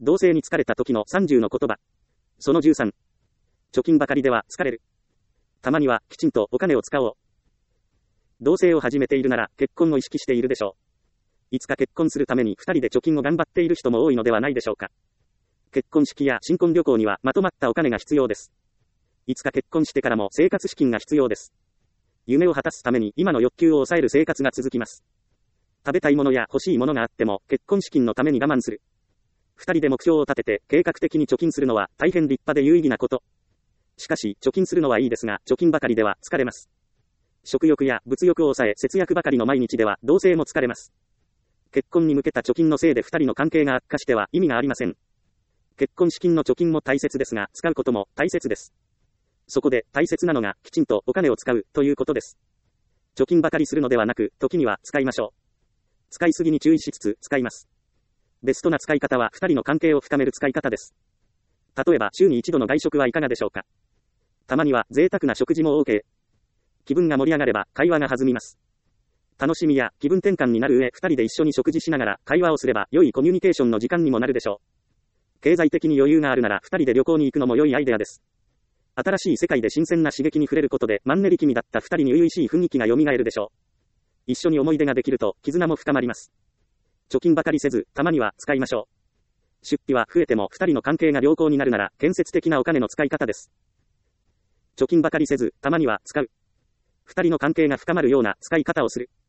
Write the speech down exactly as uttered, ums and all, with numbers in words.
同棲に疲れた時のさんじゅうの言葉。そのじゅうさん。貯金ばかりでは疲れる。たまにはきちんとお金を使おう。同棲を始めているなら結婚を意識しているでしょう。いつか結婚するためにふたりで貯金を頑張っている人も多いのではないでしょうか。結婚式や新婚旅行にはまとまったお金が必要です。いつか結婚してからも生活資金が必要です。夢を果たすために今の欲求を抑える生活が続きます。食べたいものや欲しいものがあっても結婚資金のために我慢する。二人で目標を立てて計画的に貯金するのは大変立派で有意義なこと。しかし貯金するのはいいですが、貯金ばかりでは疲れます。食欲や物欲を抑え節約ばかりの毎日では同棲も疲れます。結婚に向けた貯金のせいで二人の関係が悪化しては意味がありません。結婚資金の貯金も大切ですが、使うことも大切です。そこで大切なのがきちんとお金を使うということです。貯金ばかりするのではなく、時には使いましょう。使いすぎに注意しつつ使います。ベストな使い方は二人の関係を深める使い方です。例えば週に一度の外食はいかがでしょうか。たまには贅沢な食事も OK。気分が盛り上がれば会話が弾みます。楽しみや気分転換になる上、二人で一緒に食事しながら会話をすれば良いコミュニケーションの時間にもなるでしょう。経済的に余裕があるなら二人で旅行に行くのも良いアイデアです。新しい世界で新鮮な刺激に触れることでマンネリ気味だった二人に初々しい雰囲気が蘇るでしょう。一緒に思い出ができると絆も深まります。貯金ばかりせず、たまには使いましょう。出費は増えても二人の関係が良好になるなら建設的なお金の使い方です。貯金ばかりせず、たまには使う。二人の関係が深まるような使い方をする。